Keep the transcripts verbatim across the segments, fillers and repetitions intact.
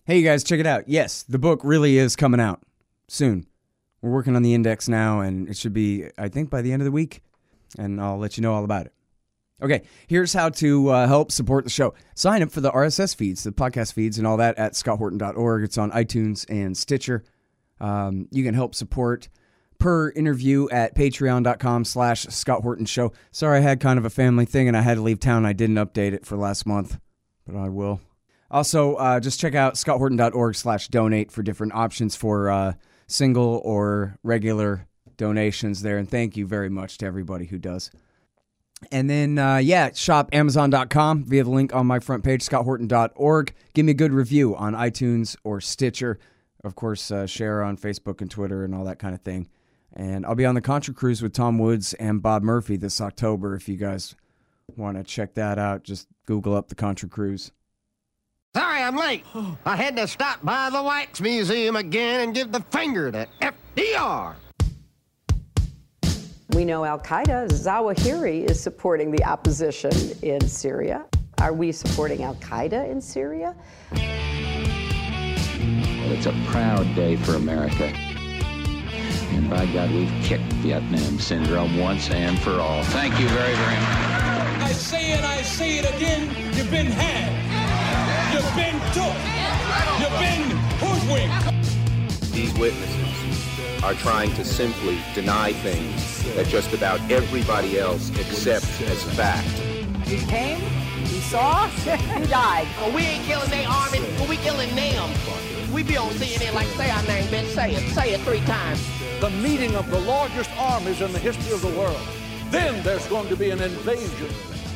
Hey, you guys, check it out. Yes, the book really is coming out soon. We're working on the index now, and it should be, I think, by the end of the week, and I'll let you know all about it. Okay, here's how to uh, help support the show. Sign up for the R S S feeds, the podcast feeds, and all that at scott horton dot org. It's on iTunes and Stitcher. Um, you can help support per interview at patreon.com slash Scott Horton Show. Sorry, I had kind of a family thing, and I had to leave town. I didn't update it for last month, but I will. Also, uh, just check out scott horton dot org slash donate for different options for uh, single or regular donations there. And thank you very much to everybody who does. And then, uh, yeah, shop amazon dot com via the link on my front page, scott horton dot org. Give me a good review on iTunes or Stitcher. Of course, uh, share on Facebook and Twitter and all that kind of thing. And I'll be on the Contra Cruise with Tom Woods and Bob Murphy this October. If you guys want to check that out, just Google up the Contra Cruise. Sorry I'm late. I had to stop by the Wax Museum again and give the finger to F D R. We know Al-Qaeda, Zawahiri, is supporting the opposition in Syria. Are we supporting Al-Qaeda in Syria? Well, it's a proud day for America. And by God, we've kicked Vietnam syndrome once and for all. Thank you very, very much. I say it, I say it again, you've been had. You've been took. You've been hoodwinked. These witnesses are trying to simply deny things that just about everybody else accepts as fact. He came, he saw, he died. Well, we ain't killing their army, well, we killing them. We be on C N N like, say our name, bitch, say it, say it three times. The meeting of the largest armies in the history of the world. Then there's going to be an invasion.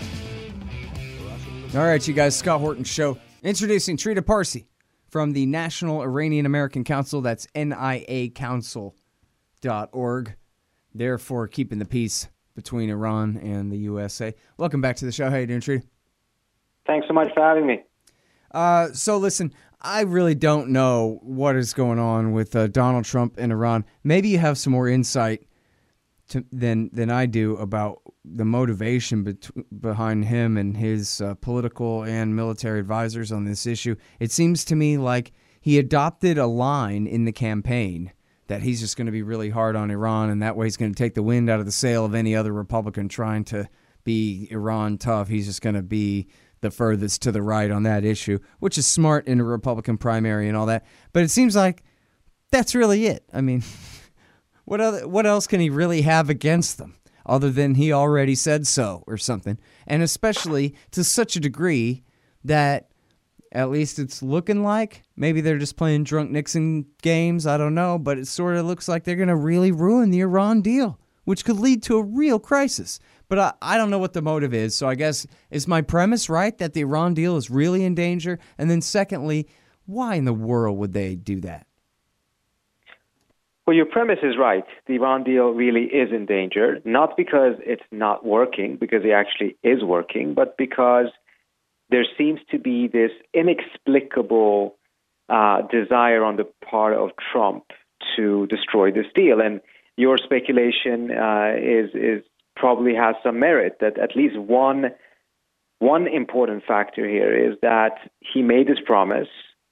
All right, you guys, Scott Horton Show. Introducing Trita Parsi from the National Iranian American Council. That's N I A council dot org. Therefore, keeping the peace between Iran and the U S A. Welcome back to the show. How you doing, Trita? Thanks so much for having me. Uh, so listen, I really don't know what is going on with uh, Donald Trump and Iran. Maybe you have some more insight to, than than I do about the motivation bet- behind him and his uh, political and military advisors on this issue. It seems to me like he adopted a line in the campaign that he's just going to be really hard on Iran, and that way he's going to take the wind out of the sail of any other Republican trying to be Iran tough. He's just going to be the furthest to the right on that issue, which is smart in a Republican primary and all that. But it seems like that's really it. I mean, what other, what else can he really have against them other than he already said so or something? And especially to such a degree that at least it's looking like maybe they're just playing drunk Nixon games. I don't know, but it sort of looks like they're going to really ruin the Iran deal, which could lead to a real crisis. But I, I don't know what the motive is. So I guess, is my premise right that the Iran deal is really in danger? And then secondly, why in the world would they do that? Well, your premise is right. The Iran deal really is in danger, not because it's not working, because it actually is working, but because there seems to be this inexplicable uh, desire on the part of Trump to destroy this deal. And your speculation uh, is is probably has some merit, that at least one one important factor here is that he made this promise.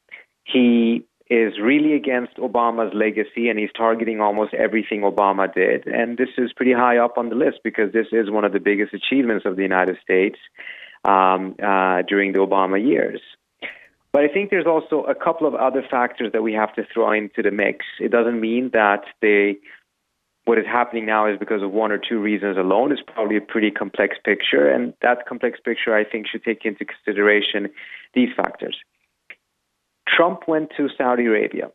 He is really against Obama's legacy, and he's targeting almost everything Obama did. And this is pretty high up on the list because this is one of the biggest achievements of the United States um, uh, during the Obama years. But I think there's also a couple of other factors that we have to throw into the mix. It doesn't mean that they, what is happening now is because of one or two reasons alone. It's probably a pretty complex picture, and that complex picture, I think, should take into consideration these factors. Trump went to Saudi Arabia,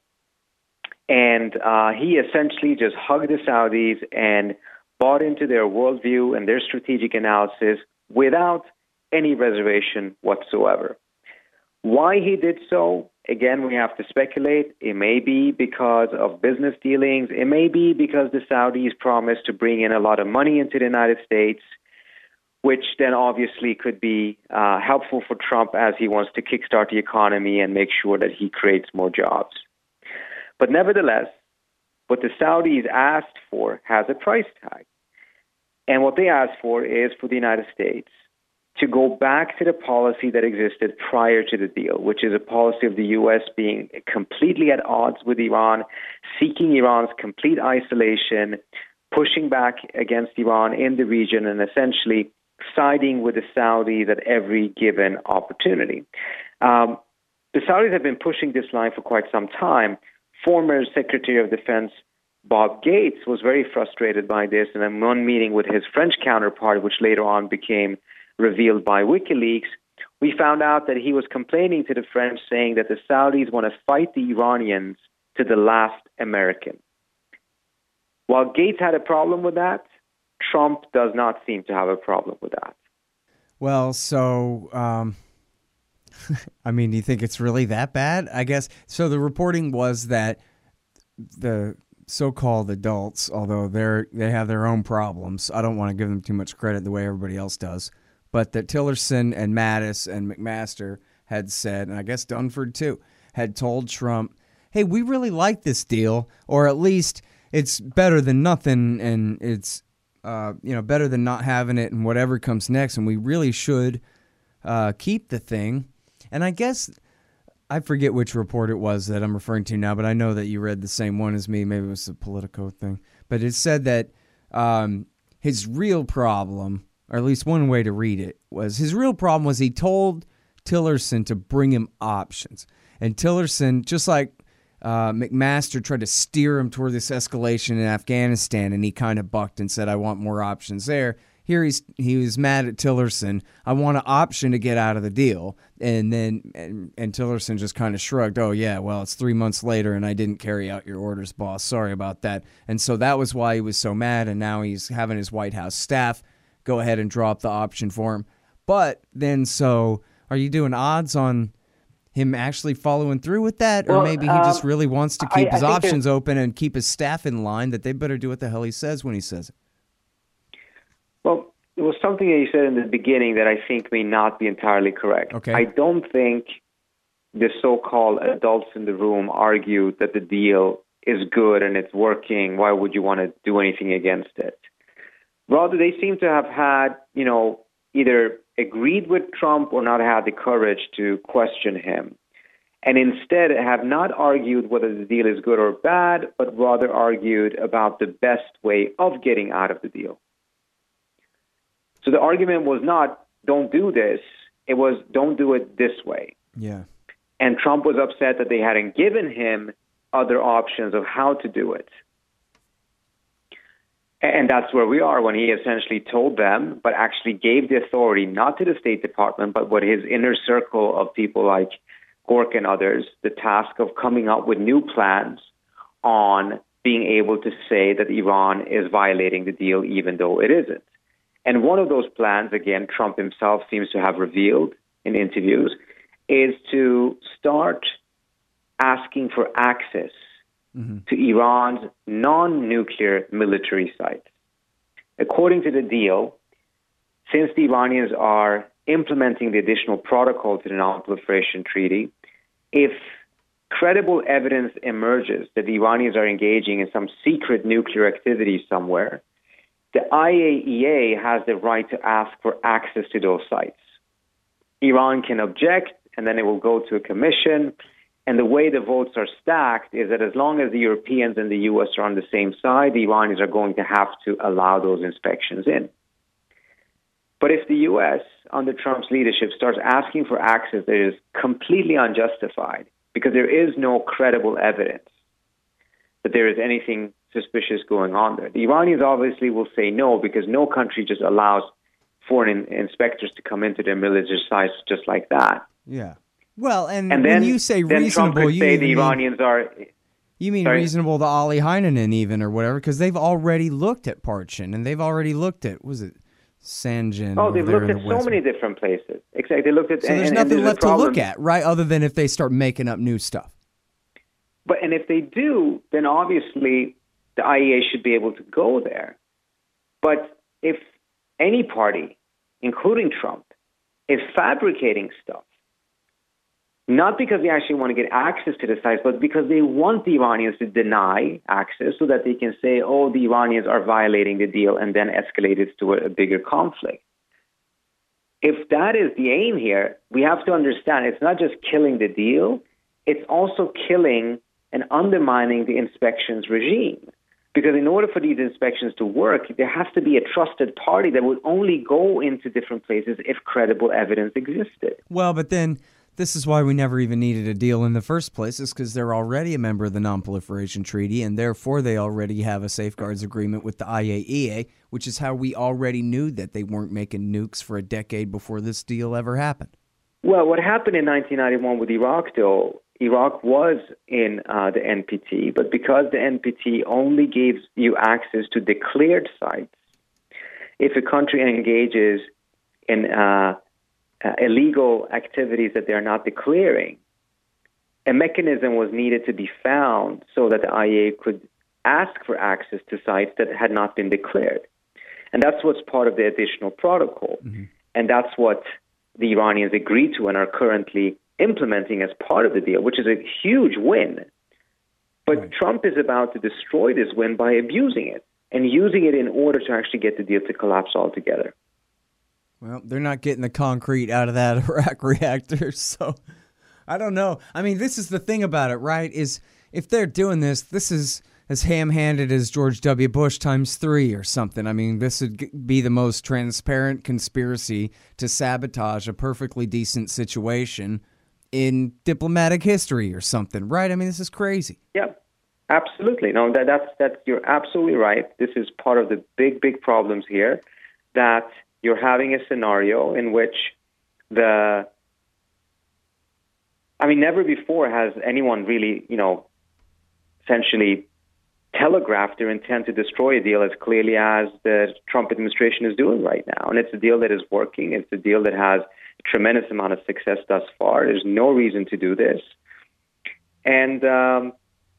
and uh, he essentially just hugged the Saudis and bought into their worldview and their strategic analysis without any reservation whatsoever. Why he did so, again, we have to speculate. It may be because of business dealings. It may be because the Saudis promised to bring in a lot of money into the United States, which then obviously could be uh, helpful for Trump as he wants to kickstart the economy and make sure that he creates more jobs. But nevertheless, what the Saudis asked for has a price tag. And what they asked for is for the United States to go back to the policy that existed prior to the deal, which is a policy of the U S being completely at odds with Iran, seeking Iran's complete isolation, pushing back against Iran in the region, and essentially siding with the Saudis at every given opportunity. Um, the Saudis have been pushing this line for quite some time. Former Secretary of Defense Bob Gates was very frustrated by this, and in one meeting with his French counterpart, which later on became revealed by WikiLeaks, we found out that he was complaining to the French, saying that the Saudis want to fight the Iranians to the last American. While Gates had a problem with that, Trump does not seem to have a problem with that. Well, so, um, I mean, do you think it's really that bad? I guess. So the reporting was that the so-called adults, although they're they have their own problems, I don't want to give them too much credit the way everybody else does, but that Tillerson and Mattis and McMaster had said, and I guess Dunford too, had told Trump, hey, we really like this deal, or at least it's better than nothing, and it's uh, you know better than not having it and whatever comes next, and we really should uh, keep the thing. And I guess I forget which report it was that I'm referring to now, but I know that you read the same one as me. Maybe it was the Politico thing. But it said that um, his real problem, or at least one way to read it, was his real problem was he told Tillerson to bring him options. And Tillerson, just like uh, McMaster tried to steer him toward this escalation in Afghanistan, and he kind of bucked and said, I want more options there. Here he's he was mad at Tillerson. I want an option to get out of the deal. And then and, and Tillerson just kind of shrugged. Oh, yeah, well, it's three months later and I didn't carry out your orders, boss. Sorry about that. And so that was why he was so mad. And now he's having his White House staff go ahead and draw up the option for him. But then so are you doing odds on him actually following through with that? Or well, maybe he um, just really wants to keep I, his I options open and keep his staff in line, that they better do what the hell he says when he says it. Well, it was something that you said in the beginning that I think may not be entirely correct. Okay. I don't think the so-called adults in the room argued that the deal is good and it's working. Why would you want to do anything against it? Rather, they seem to have had, you know, either agreed with Trump or not had the courage to question him. And instead have not argued whether the deal is good or bad, but rather argued about the best way of getting out of the deal. So the argument was not, don't do this. It was, don't do it this way. Yeah. And Trump was upset that they hadn't given him other options of how to do it. And that's where we are when he essentially told them, but actually gave the authority not to the State Department, but with his inner circle of people like Gork and others, the task of coming up with new plans on being able to say that Iran is violating the deal even though it isn't. And one of those plans, again, Trump himself seems to have revealed in interviews, is to start asking for access mm-hmm. to Iran's non-nuclear military sites. According to the deal, since the Iranians are implementing the additional protocol to the Non-Proliferation Treaty, if credible evidence emerges that the Iranians are engaging in some secret nuclear activity somewhere, the I A E A has the right to ask for access to those sites. Iran can object, and then it will go to a commission. And the way the votes are stacked is that as long as the Europeans and the U S are on the same side, the Iranians are going to have to allow those inspections in. But if the U S, under Trump's leadership, starts asking for access that is completely unjustified, because there is no credible evidence that there is anything suspicious going on there, the Iranians obviously will say no, because no country just allows foreign in- inspectors to come into their military sites just like that. Yeah. Well, and, and when then, you say then reasonable, Trump could you say the mean, Iranians are... You mean sorry? reasonable to Ali Heinonen even or whatever, because they've already looked at Parchin, and they've already looked at, was it Sanjin? Oh, they've looked at the so many different places. Exactly. They looked at, so and, there's and, nothing and there's left to look at, right, other than if they start making up new stuff. But and if they do, then obviously the I A E A should be able to go there. But if any party, including Trump, is fabricating stuff, not because they actually want to get access to the sites, but because they want the Iranians to deny access so that they can say, oh, the Iranians are violating the deal, and then escalate it to a, a bigger conflict. if that is the aim here, we have to understand it's not just killing the deal, it's also killing and undermining the inspections regime. Because in order for these inspections to work, there has to be a trusted party that would only go into different places if credible evidence existed. Well, but then this is why we never even needed a deal in the first place, is because they're already a member of the Non-Proliferation Treaty, and therefore they already have a safeguards agreement with the I A E A, which is how we already knew that they weren't making nukes for a decade before this deal ever happened. Well, what happened in nineteen ninety-one with Iraq, though, Iraq was in uh, the N P T, but because the N P T only gives you access to declared sites, if a country engages in uh, uh, illegal activities that they are not declaring, a mechanism was needed to be found so that the I A E A could ask for access to sites that had not been declared. And that's what's part of the additional protocol. Mm-hmm. And that's what the Iranians agreed to and are currently implementing as part of the deal, which is a huge win. But right. Trump is about to destroy this win by abusing it and using it in order to actually get the deal to collapse altogether. Well, they're not getting the concrete out of that Iraq reactor, so I don't know. I mean, this is the thing about it, right, is if they're doing this, this is as ham-handed as George W. Bush times three or something. I mean, this would be the most transparent conspiracy to sabotage a perfectly decent situation in diplomatic history or something, right? I mean, this is crazy. Yeah, absolutely. No, that, that's that's you're absolutely right. This is part of the big, big problems here, that you're having a scenario in which the, I mean, never before has anyone really, you know, essentially telegraphed their intent to destroy a deal as clearly as the Trump administration is doing right now. And it's a deal that is working. It's a deal that has a tremendous amount of success thus far. There's no reason to do this. And, um,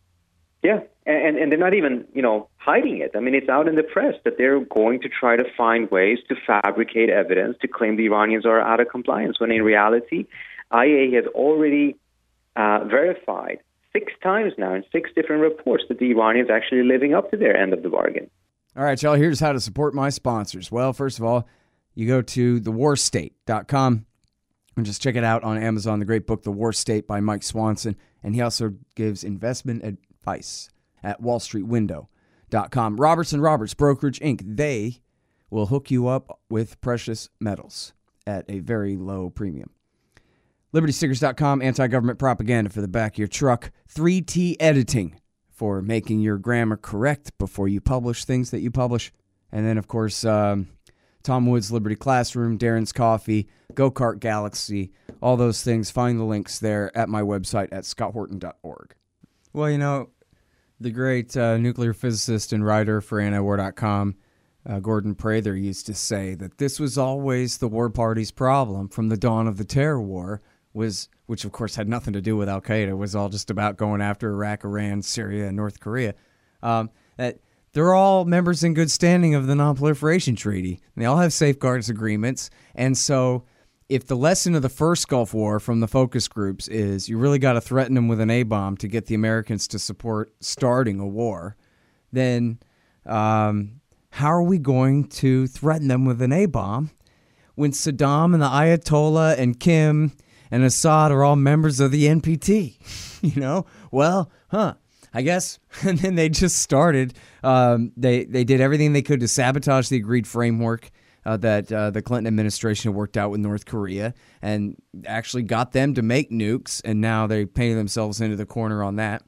yeah, and, and they're not even, you know, hiding it. I mean, it's out in the press that they're going to try to find ways to fabricate evidence to claim the Iranians are out of compliance, when in reality, I A E A has already uh, verified six times now in six different reports that the Iranians actually living up to their end of the bargain. All right, y'all, here's how to support my sponsors. Well, first of all, you go to the war state dot com and just check it out on Amazon, the great book, The War State by Mike Swanson. And he also gives investment advice at wall street window dot com. Roberts and Roberts Brokerage, Incorporated. They will hook you up with precious metals at a very low premium. liberty stickers dot com, anti-government propaganda for the back of your truck. three T Editing for making your grammar correct before you publish things that you publish. And then, of course, um, Tom Woods Liberty Classroom, Darren's Coffee, Go-Kart Galaxy, all those things. Find the links there at my website at scott horton dot org. Well, you know, the great uh, nuclear physicist and writer for anti war dot com, Uh, Gordon Prather, used to say that this was always the war party's problem from the dawn of the terror war, was which of course had nothing to do with Al-Qaeda. It was all just about going after Iraq, Iran, Syria, and North Korea. Um, that they're all members in good standing of the Non-Proliferation Treaty. They all have safeguards agreements. And so if the lesson of the first Gulf War from the focus groups is you really got to threaten them with an A-bomb to get the Americans to support starting a war, then um, how are we going to threaten them with an A-bomb when Saddam and the Ayatollah and Kim and Assad are all members of the N P T? You know, well, huh, I guess. And then they just started. Um, they, they did everything they could to sabotage the agreed framework uh, that uh, the Clinton administration worked out with North Korea, and actually got them to make nukes. And now they painted themselves into the corner on that.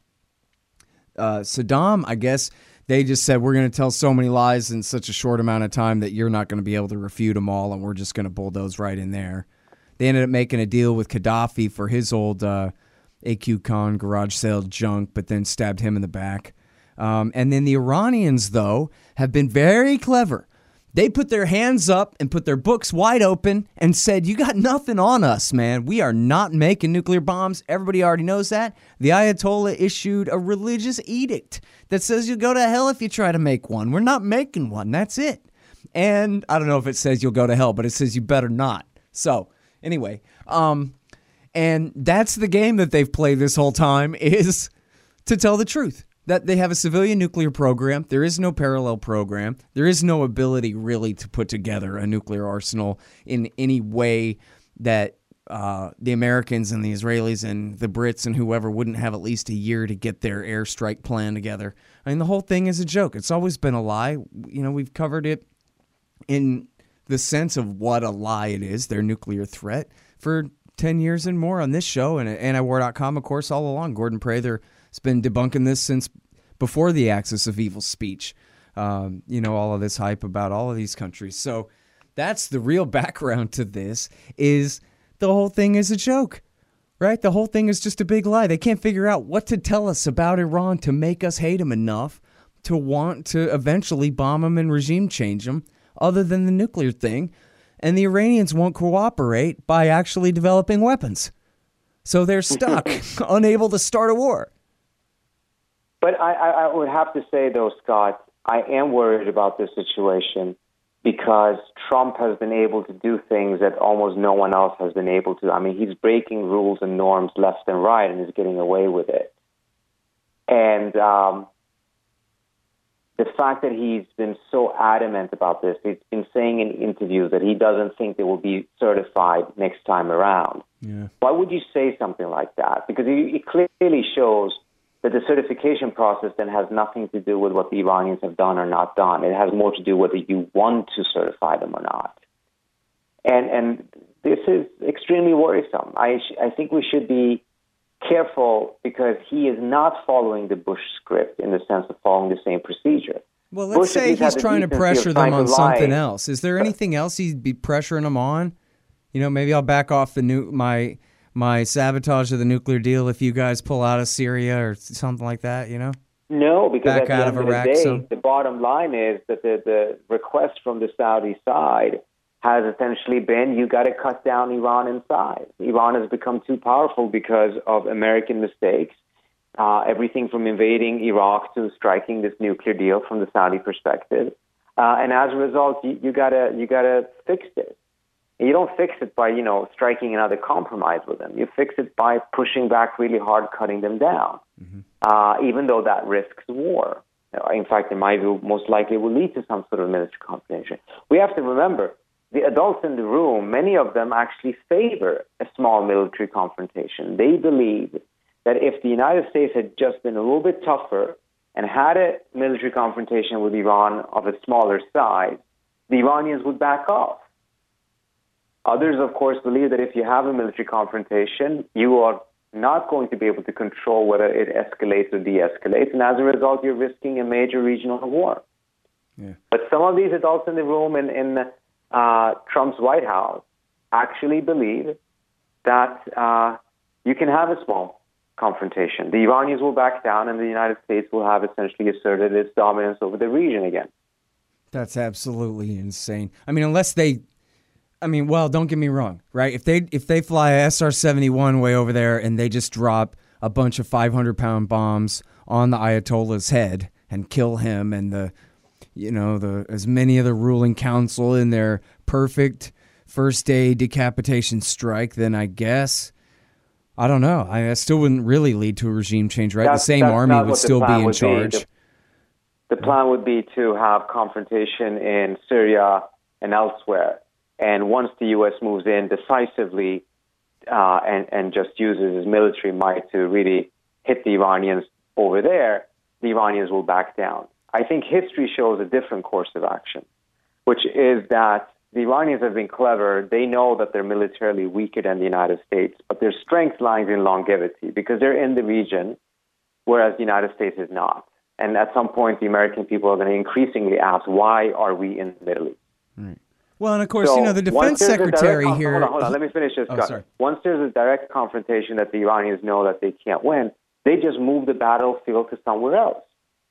Uh, Saddam, I guess, they just said, we're going to tell so many lies in such a short amount of time that you're not going to be able to refute them all, and we're just going to bulldoze right in there. They ended up making a deal with Gaddafi for his old uh, A Q Khan garage sale junk, but then stabbed him in the back. Um, and then the Iranians, though, have been very clever. They put their hands up and put their books wide open and said, you got nothing on us, man. We are not making nuclear bombs. Everybody already knows that. The Ayatollah issued a religious edict that says you'll go to hell if you try to make one. We're not making one. That's it. And I don't know if it says you'll go to hell, but it says you better not. So anyway, um, and that's the game that they've played this whole time, is to tell the truth. that they have a civilian nuclear program. There is no parallel program. There is no ability really to put together a nuclear arsenal in any way that uh, the Americans and the Israelis and the Brits and whoever wouldn't have at least a year to get their airstrike plan together. I mean, the whole thing is a joke. It's always been a lie. You know, we've covered it in the sense of what a lie it is, their nuclear threat, for ten years and more on this show and at antiwar dot com, of course, all along. Gordon Prather has been debunking this since before the Axis of Evil speech. Um, you know, all of this hype about all of these countries. So that's the real background to this, is the whole thing is a joke, right? The whole thing is just a big lie. They can't figure out what to tell us about Iran to make us hate them enough to want to eventually bomb them and regime change them, other than the nuclear thing. And the Iranians won't cooperate by actually developing weapons. So they're stuck, unable to start a war. But I, I would have to say, though, Scott, I am worried about this situation because Trump has been able to do things that almost no one else has been able to. I mean, he's breaking rules and norms left and right and is getting away with it. And um, the fact that he's been so adamant about this, he's been saying in interviews that he doesn't think they will be certified next time around. Yeah. Why would you say something like that? Because it, it clearly shows that the certification process then has nothing to do with what the Iranians have done or not done. It has more to do with whether you want to certify them or not. And and this is extremely worrisome. I sh- I think we should be careful because he is not following the Bush script in the sense of following the same procedure. Well, let's Bush say he's trying to pressure them on something else. Is there anything else he'd be pressuring them on? You know, maybe I'll back off the new my my sabotage of the nuclear deal if you guys pull out of Syria or something like that, you know? No, because back at the out end of of Iraq, the day, so. the bottom line is that the, the request from the Saudi side has essentially been, you got to cut down Iran in size. Iran has become too powerful because of American mistakes. Uh, everything from invading Iraq to striking this nuclear deal from the Saudi perspective. Uh, and as a result, you, you gotta you gotta fix this. You don't fix it by, you know, striking another compromise with them. You fix it by pushing back really hard, cutting them down, mm-hmm. uh, even though that risks war. In fact, in my view, most likely will lead to some sort of military confrontation. We have to remember, the adults in the room, many of them actually favor a small military confrontation. They believe that if the United States had just been a little bit tougher and had a military confrontation with Iran of a smaller size, the Iranians would back off. Others, of course, believe that if you have a military confrontation, you are not going to be able to control whether it escalates or de-escalates, and as a result, you're risking a major regional war. Yeah. But some of these adults in the room in, in uh, Trump's White House actually believe that uh, you can have a small confrontation. The Iranians will back down, and the United States will have essentially asserted its dominance over the region again. That's absolutely insane. I mean, unless they... I mean, well, don't get me wrong, right? If they if they fly a S R seventy-one way over there and they just drop a bunch of five hundred pound bombs on the Ayatollah's head and kill him and the, you know, the as many of the ruling council in their perfect first day decapitation strike, then I guess, I don't know. I, that still wouldn't really lead to a regime change, right? That's, the same army would still be in would charge. Be. The, the plan would be to have confrontation in Syria and elsewhere. And once the U S moves in decisively uh, and, and just uses its military might to really hit the Iranians over there, the Iranians will back down. I think history shows a different course of action, which is that the Iranians have been clever. They know that they're militarily weaker than the United States, but their strength lies in longevity because they're in the region, whereas the United States is not. And at some point, the American people are going to increasingly ask, why are we in the Middle East? Right. Well, and of course, so you know, the defense secretary direct, here... Hold on, hold on, let me finish this, oh, Scott. sorry. Once there's a direct confrontation that the Iranians know that they can't win, they just move the battlefield to somewhere else.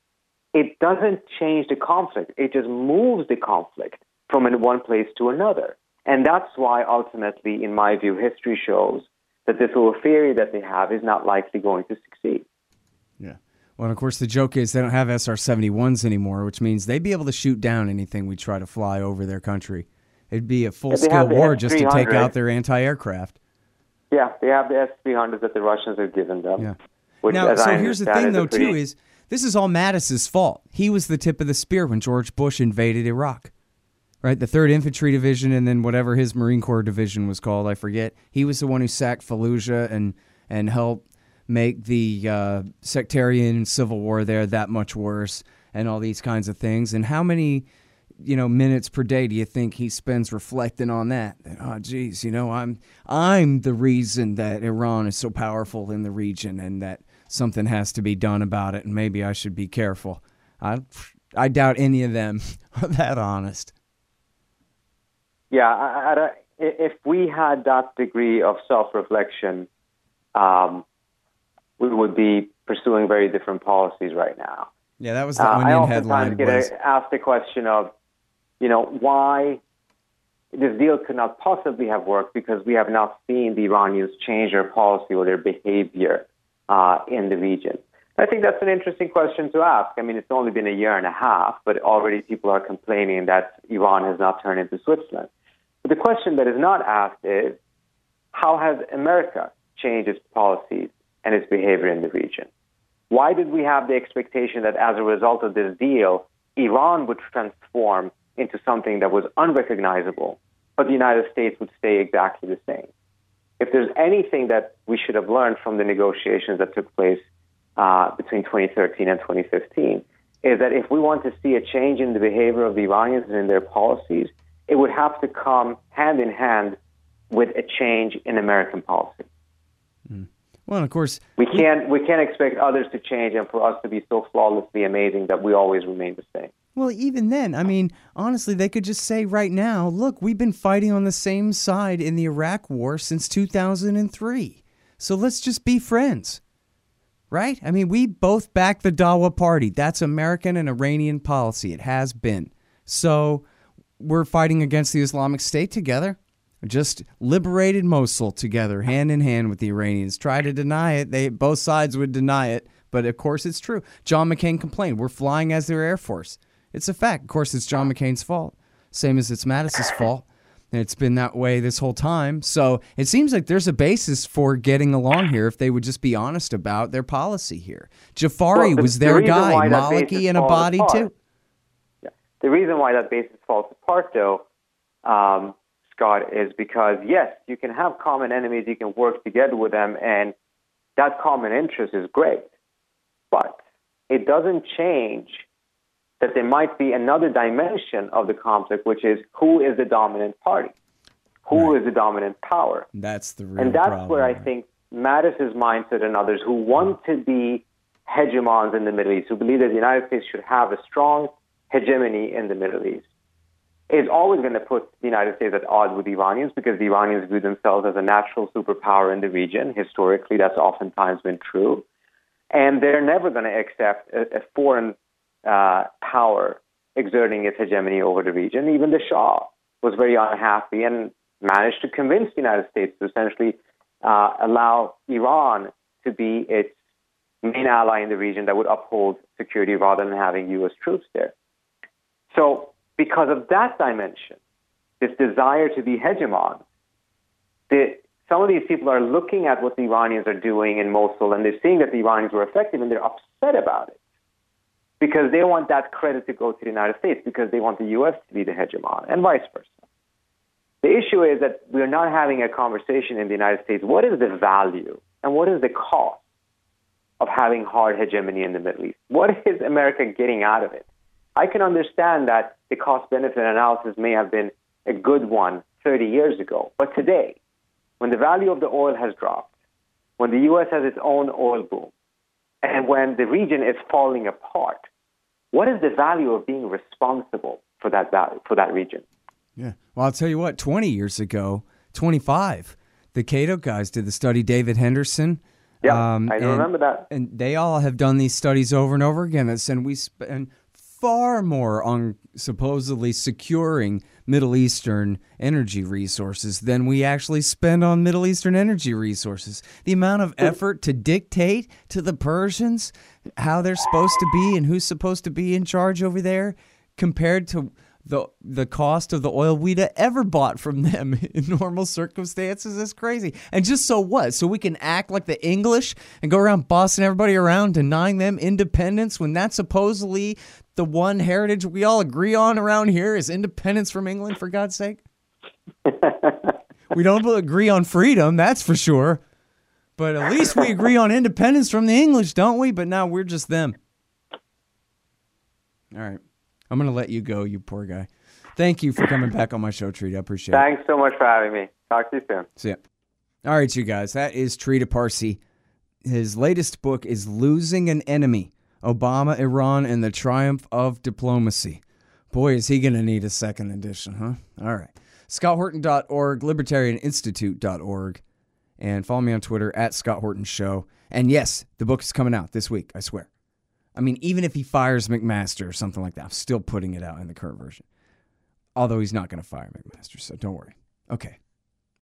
It doesn't change the conflict. It just moves the conflict from one place to another. And that's why, ultimately, in my view, history shows that this little theory that they have is not likely going to succeed. Yeah. Well, and of course, the joke is they don't have S R seventy-ones anymore, which means they'd be able to shoot down anything we try to fly over their country. It'd be a full-scale war just to take out their anti-aircraft. Yeah, they have the S three hundreds that the Russians have given them. Yeah. Which, now, as so I here's the understand, thing, though, pretty... too, is this is all Mattis's fault. He was the tip of the spear when George Bush invaded Iraq, right? The third Infantry Division and then whatever his Marine Corps division was called, I forget. He was the one who sacked Fallujah and, and helped make the uh, sectarian civil war there that much worse and all these kinds of things. And how many, you know, minutes per day do you think he spends reflecting on that? Oh, geez, you know, I'm I'm the reason that Iran is so powerful in the region and that something has to be done about it, and maybe I should be careful. I I doubt any of them are that honest. Yeah, I, I, if we had that degree of self-reflection, um, we would be pursuing very different policies right now. Yeah, that was the uh, Onion headline. I oftentimes was... get asked the question of, you know, why this deal could not possibly have worked because we have not seen the Iranians change their policy or their behavior uh, in the region. I think that's an interesting question to ask. I mean, it's only been a year and a half, but already people are complaining that Iran has not turned into Switzerland. But the question that is not asked is, how has America changed its policies and its behavior in the region? Why did we have the expectation that as a result of this deal, Iran would transform into something that was unrecognizable, but the United States would stay exactly the same? If there's anything that we should have learned from the negotiations that took place uh, between twenty thirteen and twenty fifteen, is that if we want to see a change in the behavior of the Iranians and in their policies, it would have to come hand in hand with a change in American policy. Mm. Well, and of course, we can't we can't expect others to change and for us to be so flawlessly amazing that we always remain the same. Well, even then, I mean, honestly, they could just say right now, look, we've been fighting on the same side in the Iraq war since two thousand three. So let's just be friends, right? I mean, we both back the Dawa party. That's American and Iranian policy. It has been. So we're fighting against the Islamic State together. Just liberated Mosul together, hand in hand with the Iranians. Try to deny it. They both sides would deny it, but of course it's true. John McCain complained, we're flying as their Air Force. It's a fact. Of course, it's John McCain's fault, same as it's Mattis's fault. And it's been that way this whole time. So it seems like there's a basis for getting along here if they would just be honest about their policy here. Jafari well, the, was their the guy, Maliki and Abadi too. Yeah. The reason why that basis falls apart, though, um, Scott, is because, yes, you can have common enemies, you can work together with them, and that common interest is great. But it doesn't change that there might be another dimension of the conflict, which is who is the dominant party? Who right. is the dominant power? That's the real And that's problem, where right? I think Mattis's mindset and others who want to be hegemons in the Middle East, who believe that the United States should have a strong hegemony in the Middle East, is always going to put the United States at odds with the Iranians because the Iranians view themselves as a natural superpower in the region. Historically, that's oftentimes been true. And they're never going to accept a, a foreign uh, power exerting its hegemony over the region. Even the Shah was very unhappy and managed to convince the United States to essentially uh, allow Iran to be its main ally in the region that would uphold security rather than having U S troops there. So because of that dimension, this desire to be hegemons, the, some of these people are looking at what the Iranians are doing in Mosul, and they're seeing that the Iranians were effective, and they're upset about it because they want that credit to go to the United States because they want the U S to be the hegemon, and vice versa. The issue is that we're not having a conversation in the United States. What is the value and what is the cost of having hard hegemony in the Middle East? What is America getting out of it? I can understand that the cost-benefit analysis may have been a good one thirty years ago. But today, when the value of the oil has dropped, when the U S has its own oil boom, and when the region is falling apart, what is the value of being responsible for that value, for that region? Yeah. Well, I'll tell you what, twenty years ago, twenty-five, the Cato guys did the study, David Henderson. Yeah, um, I and, remember that. And they all have done these studies over and over again that said we spend far more on supposedly securing Middle Eastern energy resources than we actually spend on Middle Eastern energy resources. The amount of effort to dictate to the Persians how they're supposed to be and who's supposed to be in charge over there compared to the the cost of the oil we'd ever bought from them in normal circumstances is crazy. And just so what? So we can act like the English and go around bossing everybody around, denying them independence when that's supposedly the one heritage we all agree on around here is independence from England, for God's sake? We don't agree on freedom, that's for sure. But at least we agree on independence from the English, don't we? But now we're just them. All right. I'm going to let you go, you poor guy. Thank you for coming back on my show, Trita. I appreciate it. Thanks so much for having me. Talk to you soon. See ya. All right, you guys. That is Trita Parsi. His latest book is Losing an Enemy, Obama, Iran, and the Triumph of Diplomacy. Boy, is he going to need a second edition, huh? All right. Scott Horton dot org, Libertarian Institute dot org. And follow me on Twitter at Scott Horton Show. And yes, the book is coming out this week, I swear. I mean, even if he fires McMaster or something like that, I'm still putting it out in the current version. Although he's not going to fire McMaster, so don't worry. Okay.